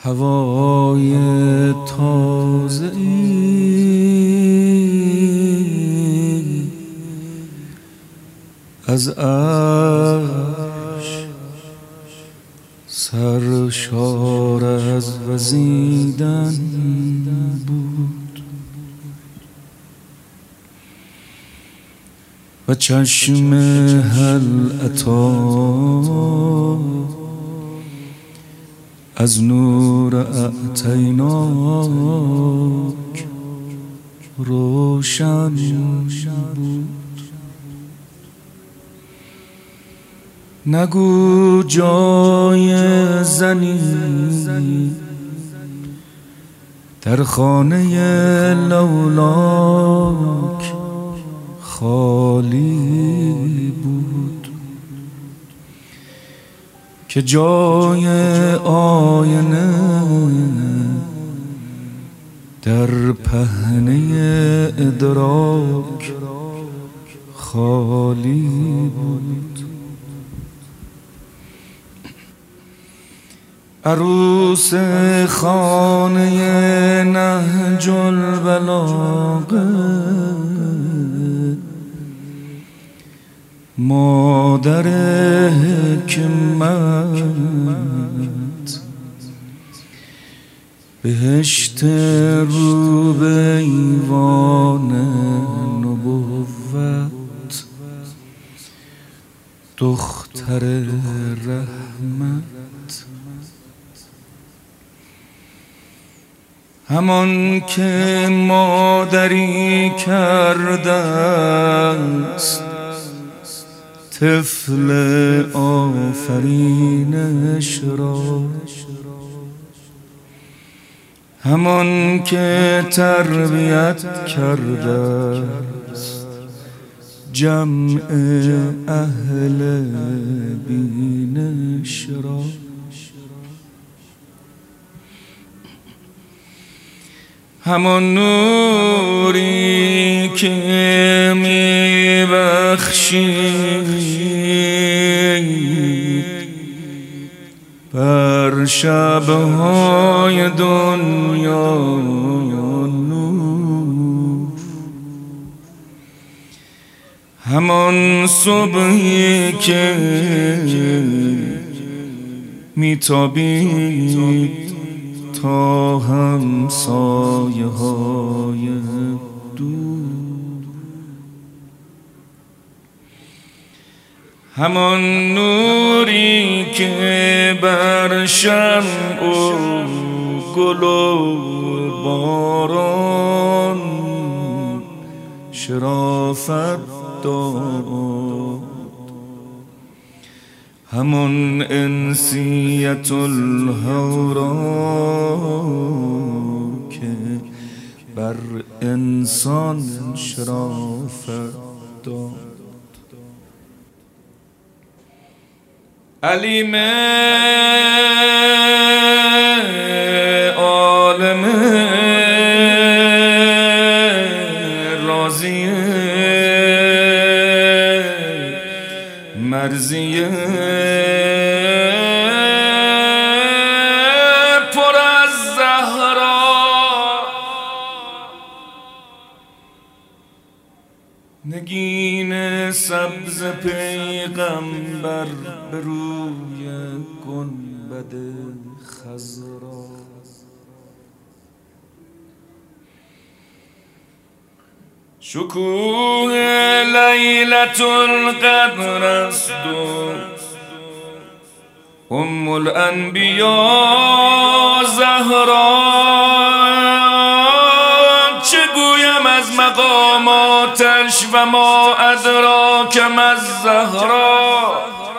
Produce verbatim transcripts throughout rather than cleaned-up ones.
هوای تازه ای از عرش سرشار از وزیدن بود و چشم هل اتی از نور اعطیناک روشن بود. نگو جای زنی در خانه لولاک خالی بود که جای آینه در پهنه ادراک خالی بود. عروس خانه نهج البلاغه مادر حکمت بهشت رو به ایوان نبوت دختر رحمت همان که مادری کرده است طفل آفرینش را، همان که تربیت کرده است جمع اهل بینش را. همان نوری که می بخشید بر شبهای دنیا نور، همان صبحی که می تابید تا همسایه های دور، همان نوری که بر شمع و گل و باران شرافت داد، همان انسیت الهورا که بر انسان شرافت داد. علیم عالم راضی مرضی پر از زهرا، نگین سبز پیغمبر به روی گنبد خضرا، شکوه لیلة القدر است و ام الانبیا زهرا، چه گویم از مقاماتش و ما ادراک ما الزهرا.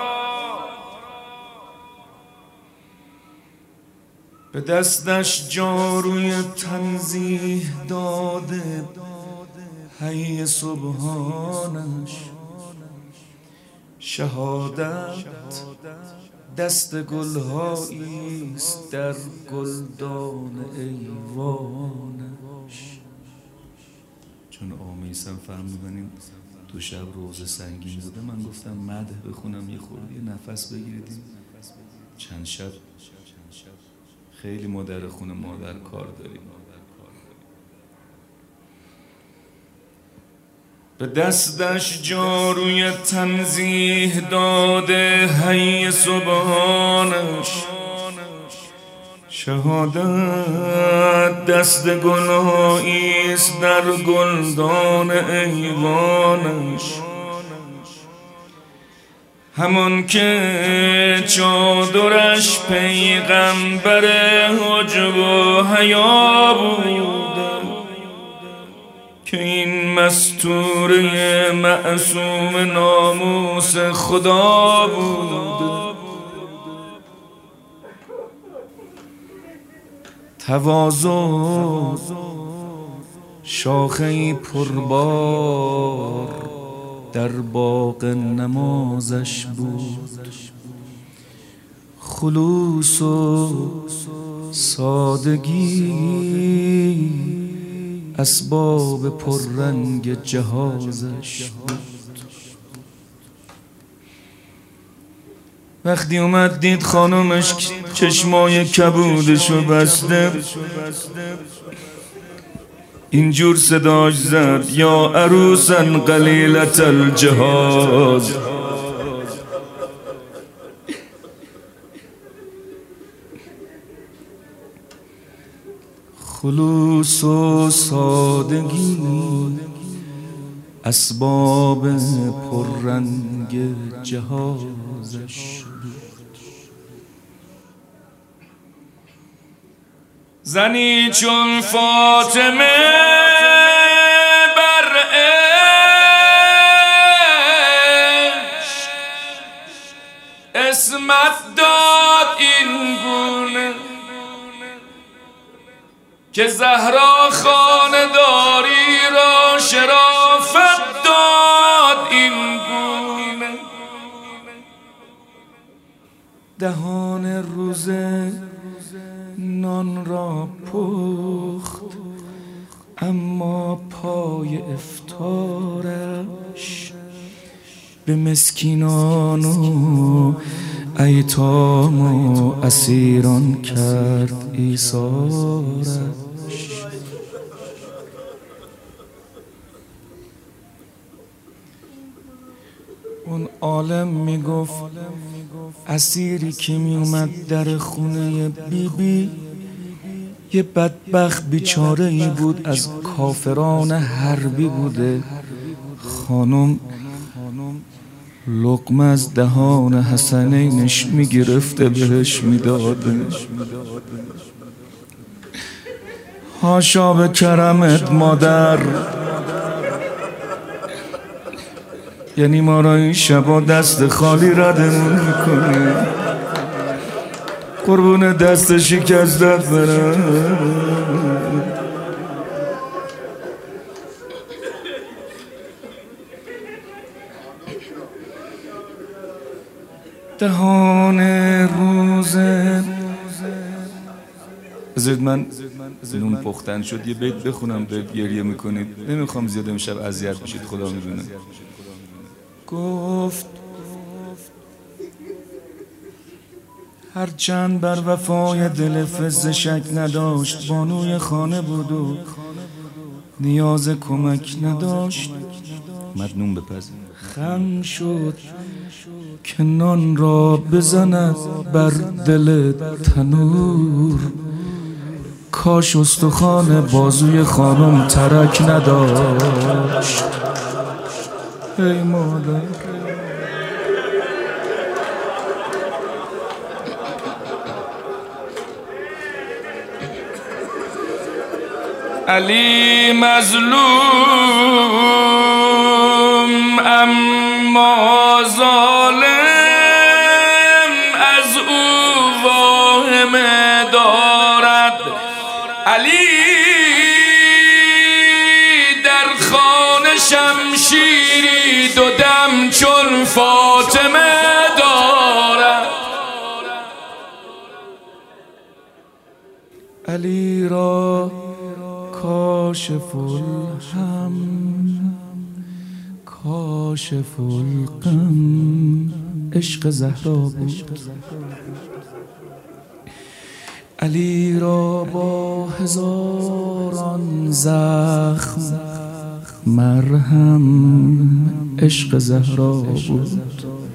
به دستش جاروی تنزیه داده حی سبحانش، شهادت دست گلهایی است در گلدان ایوانش. چون آمیسم فرمودن دو شب روز سنگین بوده، من گفتم مدح بخونم یه خورده نفس بگیردیم. چند شب خیلی ما در خونه مادر کار داریم. به دستش جاروی تنزیه داده حی سبحانش، شهادت دست گناهیست در گلدان ایوانش. همان که چادرش پیغمبر حجب و حیا بوده، که این مستوره معصوم ناموس خدا بوده. تواضع شاخه‌ای پربار در باغ نمازش بود، خلوص و سادگی اسباب پررنگ جهازش بود. وقتی اومد دید خانمش چشمای کبودشو بسته، اینجور صداش زد یا عروسن قلیلت الجهاز. خلوص و سادگی اسباب پررنگ جهازش بود. زنی چون فاطمه بر عشق اسمت داد این گونه، که زهرا خانداری را شرافت داد این گونه. دهان روزه نان را پخت، اما پای افطارش به مسکینان و ایتام و اسیران کرد ایثارش. اون عالم میگفت اسیری که میومد در خونه بیبی بی یه بدبخت بیچاره ای بود، از کافران حربی بوده. خانم لقمه از دهان حسنینش میگرفته بهش میداده. حاشا به کرمت مادر، یعنی ما را این شبا دست خالی ردمون میکنی، قربون دست شکستت برم. دهان روزه بذارید من نون پختن شد یه بیت بخونم، دارید گریه میکنید، نمیخوام زیاد امشب اذیت بشید، خدا میدونه. گفت هرچند بر وفای دل فز شک نداشت، بانوی خانه بود و نیاز کمک نداشت، مدنون بپز خم شد که نان را بزند بر دل تنور. کاش استخوان بازوی خانم ترک نداشت. ای مادر علی مظلوم اما ظالم، از او واهمه دارد. علی در خانه شمشیری دو دم چون فاطمه دارد. علی را کاشف الهم کاشف الغم عشق زهرا بود. علی را با هزاران زخم مرهم عشق زهرا بود.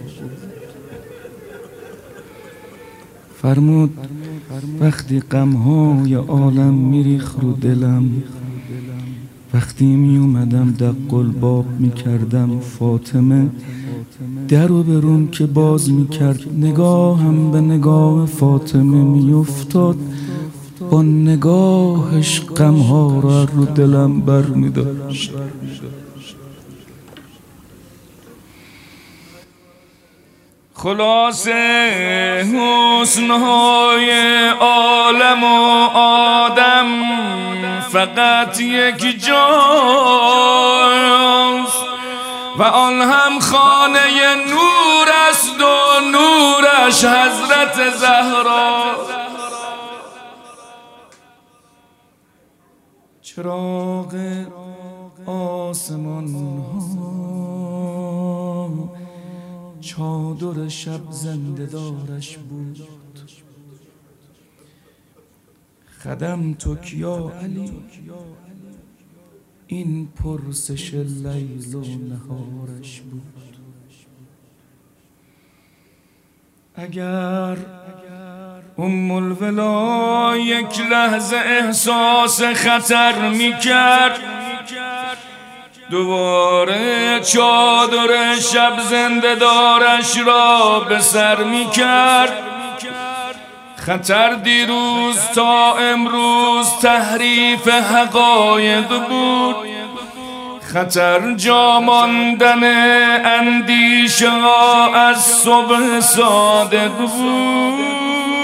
فرمود وقتی غم‌های عالم میریخ رو دلم، وقتی می اومدم دق الباب می کردم، فاطمه درو به روم که باز می کرد، نگاهم به نگاه فاطمه می افتاد، با نگاهش غمها را رو دلم بر می داشت. خلاصه حسنهای عالم و آدم فقط یک جاست و آن هم خانه نور است و نورش حضرت زهرا. چراغ آسمان ها چادر شب زنده دارش بود. خدم توکیا علی این پرسش لیل و نهارش بود. اگر ام الولا یک لحظه احساس خطر میکرد، دوباره چادر شب زنده دارش را به سر میکرد. خطر دیروز تا امروز تحریف حقایق بود، خطر جا ماندن اندیشه ها از صبح صادق بود.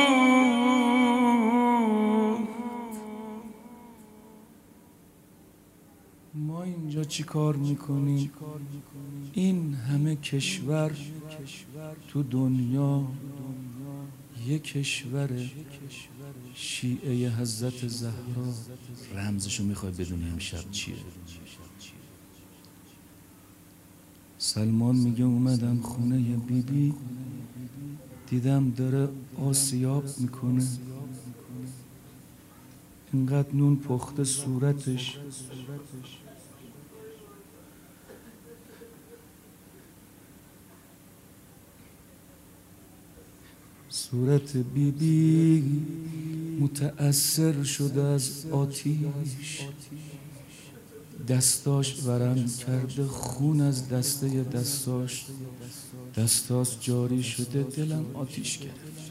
ما اینجا چی کار میکنیم؟ این همه کشور تو دنیا، یک کشور شیعه حضرت زهرا. رمزشو میخوای بدونی امشب چیه؟ سلمان میگه اومدم خونه بی بی، دیدم داره آسیاب میکنه، اینقدر نون پخته صورتش، صورت بی بی متأثر شده از آتیش، دستاش ورم کرده، خون از دسته دستاش دستاش جاری شده، دلم آتیش گرفت.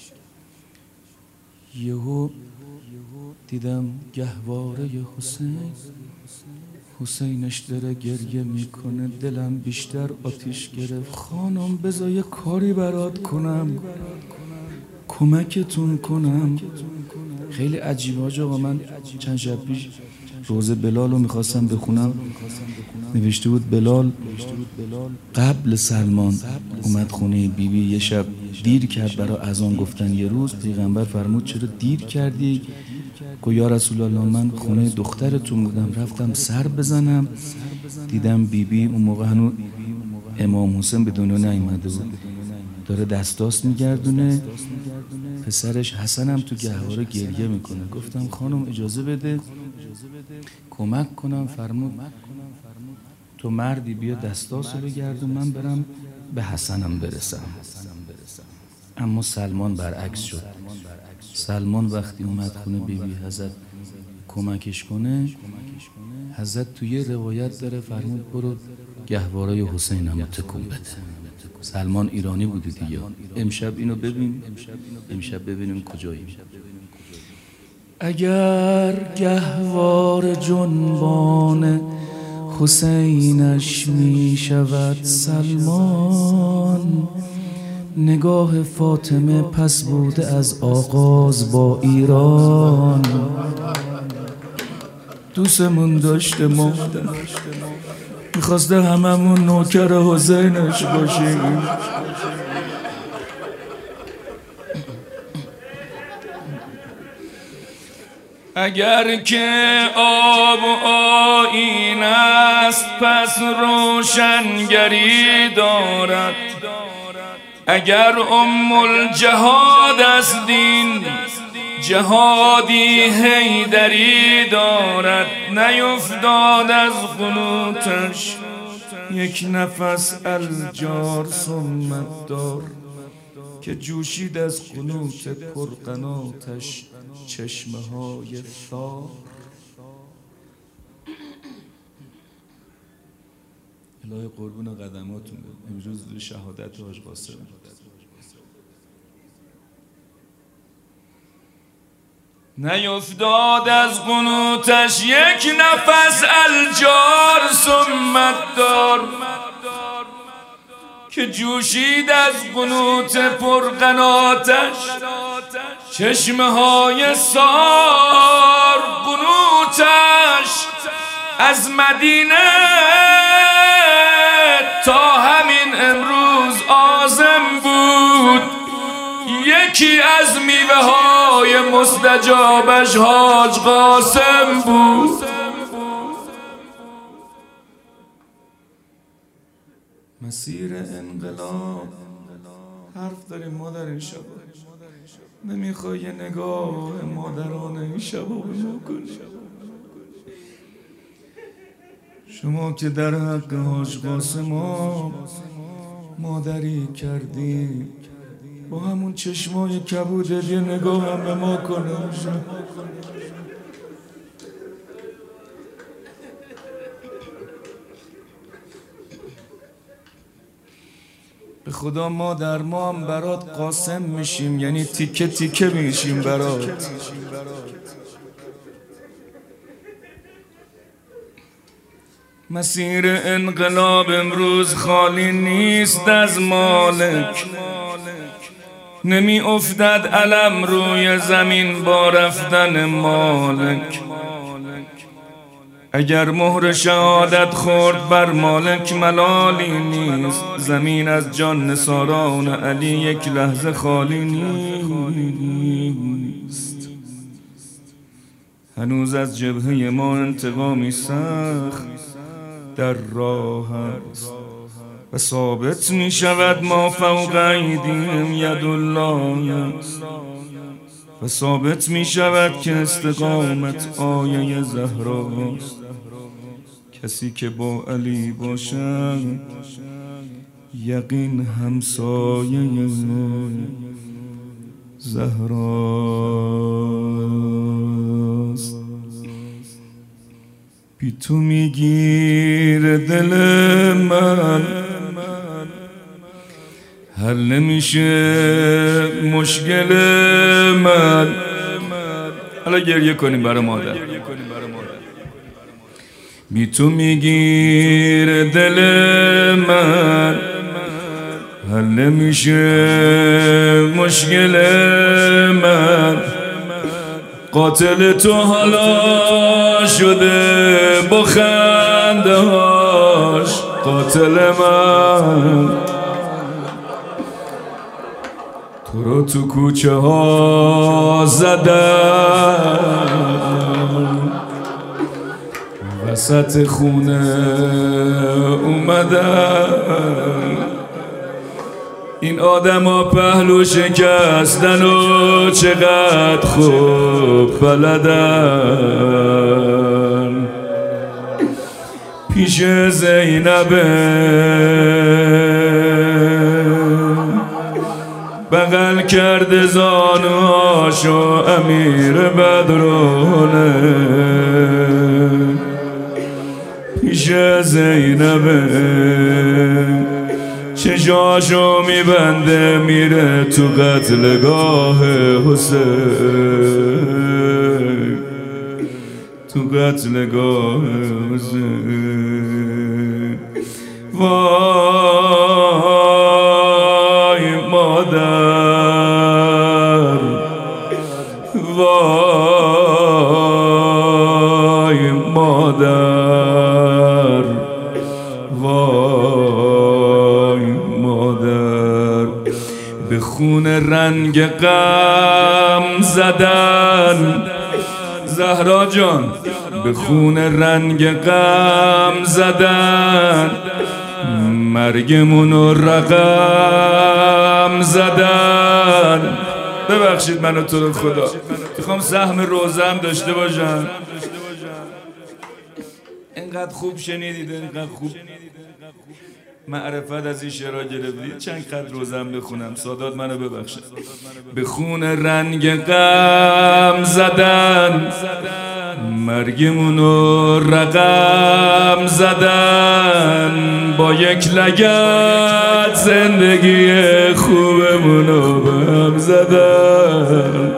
یهو دیدم گهواره حسین، حسینش داره گریه میکنه، دلم بیشتر آتیش گرفت. خانم بذار یه کاری برات کنم، کمکتون کنم. خیلی عجیبه حاج آقا، من چند شب پیش روز بلال رو میخواستم بخونم، نوشته بود بلال قبل سلمان اومد خونه بی بی، یه شب دیر کرد برای اذان گفتن. یه روز پیغمبر فرمود چرا دیر کردی؟ گفت یا رسول الله من خونه دخترتون بودم، رفتم سر بزنم، دیدم بی بی اون موقع هنوز امام حسین به دنیا نیامده بود، داره دستاس میگردونه، پسرش حسنم تو گهواره گریه میکنه. گفتم خانم اجازه بده کمک کنم. فرمود تو مردی بیا دستاسو بگردون، من برم به حسنم برسم. اما سلمان برعکس شد. سلمان وقتی اومد خونه بی بی حضرت کمکش کنه، حضرت توی روایت داره فرمود برو گهواره حسینم تکون بده. سلمان ایرانی بودی دیگه. امشب اینو ببین، امشب ببینیم کجاییم. اگر گهوار جنبان حسینش می شود سلمان، نگاه فاطمه پس بوده از آغاز با ایران. دوستمون داشته مادر، میخواسته هممون نوکر حسینش باشیم. اگر که آب و آیین است پس روشنگری دارد، اگر ام الجهاد است دین جهادی حیدری دارد نیفتاد از قنوتش یک نفس الجار سمت دار که جوشید از قنوت پرقناتش چشمه های ثار. الهی قربون قدماتون امروز شهادت حاج قاسم. نیفتاد از قنوتش یک نفس الجار سمت دار که جوشید از قنوت پرقناتش چشمه های سار. قنوتش از مدینه تا همین امروز عازم بود. یکی از میوه های مستجابش حاج قاسم بود. مسیر انقلاب حرف داریم مادر این شبا، نمیخوای یه نگاه مادران این شبا به ما کنی؟ شما که در حق حاج قاسم مادری کردی، با همون چشمای کبودت یه نگاه هم به ما کنه. به خدا ما در ما هم برات قاسم میشیم، یعنی تیکه تیکه میشیم برات. مسیر انقلاب امروز خالی نیست از مالک، نمی افتد علم روی زمین با رفتن مالک. اگر مهر شهادت خورد بر مالک ملالی نیست، زمین از جان نثاران علی یک لحظه خالی نیست. هنوز از جبهه ما انتقامی سخت در راه است و ثابت می شود ما فوق ایدیم ید الله است و ثابت می شود که استقامت آیه زهراست. کسی که با علی باشد یقین همسایه زهراست. بی تو میگیر دل من، حل نمیشه مشکل من. حالا گریه کنیم برای مادر. بی تو میگیر دل من، حل نمیشه مشکل من. قاتل تو حالا شده با خنده هاش قاتل من. تو رو تو کوچه ها زدن، وسط خونه اومدن. این آدم ها پهلو شکستن و چقدر خوب بلدن. پیش زینبه بغل کرده زانوهاشو امیر بدرونه. پیش زینبه چشاشو میبنده میره تو قتلگاه حسین، تو قتلگاه حسین. وای مادر، وای مادر، وای مادر. به خون رنگ غم زدن زهرا جان، به خون رنگ غم زدن. مرگمونو رقم زدن. ببخشید منو تو رو خدا، میخوام سهم روزم داشته باشم. اینقدر خوب شنیدید، اینقدر خوب معرفت از این شعرها گرفتید. چند خط روزم بخونم، سادات منو ببخشید. به خون رنگ غم زدن، مرگمونو رقم زدن، با یک لگد زندگی خوبمونو به هم زدن.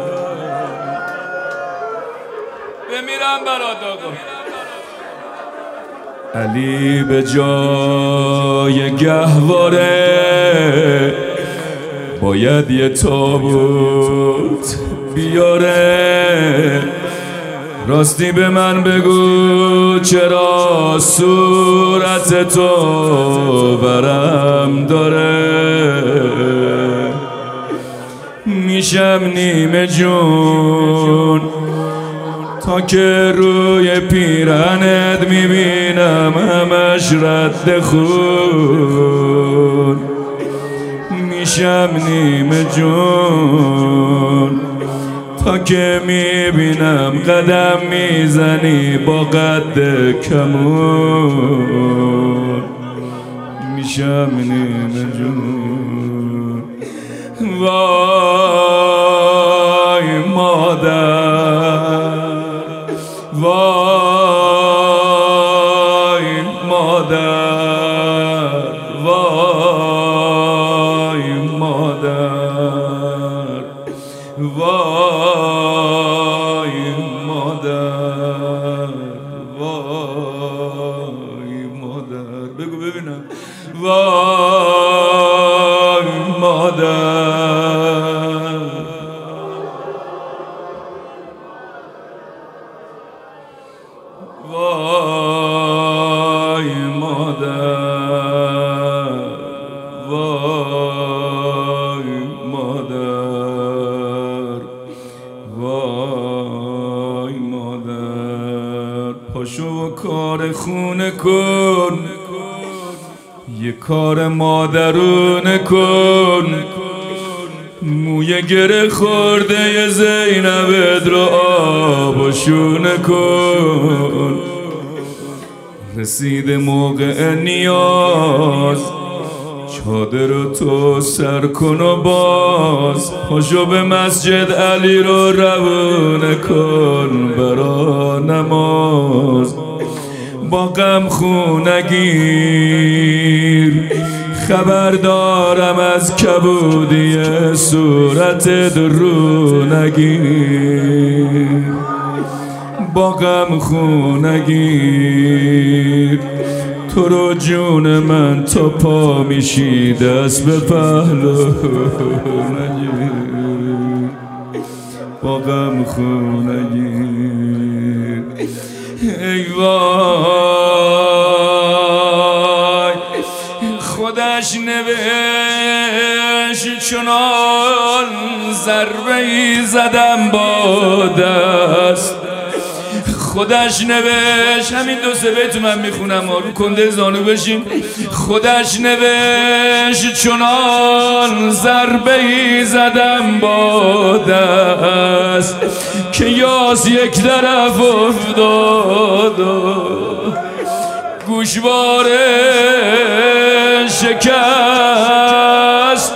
بمیرم برات آقا. علی به جای گهواره باید یه تابوت بیاره. راستی به من بگو چرا صورت تو برم داره؟ میشم نیمه جون تا که روی پیرهنت میبینم همش رد خون. میشم نیمه جون تا که میبینم قدم میزنی با قد کمون. میشم نیمه جون. وای مادر، وای مادر، وای مادر، وای مادر، وای مادر. بگو ببینم. وای مادر، وای مادر، وای مادر، وای مادر. پاشو و کار خونه کن، یه کار مادرونه کن. موی گره خورده ی زینبت رو آب و شونه کن. رسید موقع نیاز، چادر رو تو سر کن و باز. پاشو به مسجد علی رو روونه کن برا نماز. با غم خونگیر خبر دارم از کبودی صورت درو نگیر. با غم خونگیر تو رو جون من تا پا میشی دست به پهلو نگیر. با غم خونگیر. ای وای خودش نوشت چنان ضربه ای زدم با دست. خودش نوشت، همین دو سه بیت من میخونم رو کنده زانو بشین. خودش نوشت چنان ضربه ای زدم با دست که یاس یک طرف افتاد و گوشواره شکست.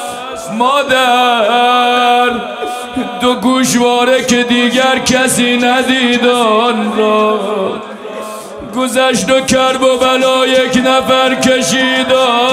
مادر دو گوشواره که دیگر کسی ندید آن را، گذشت و کرب و بلا یک نفر کشید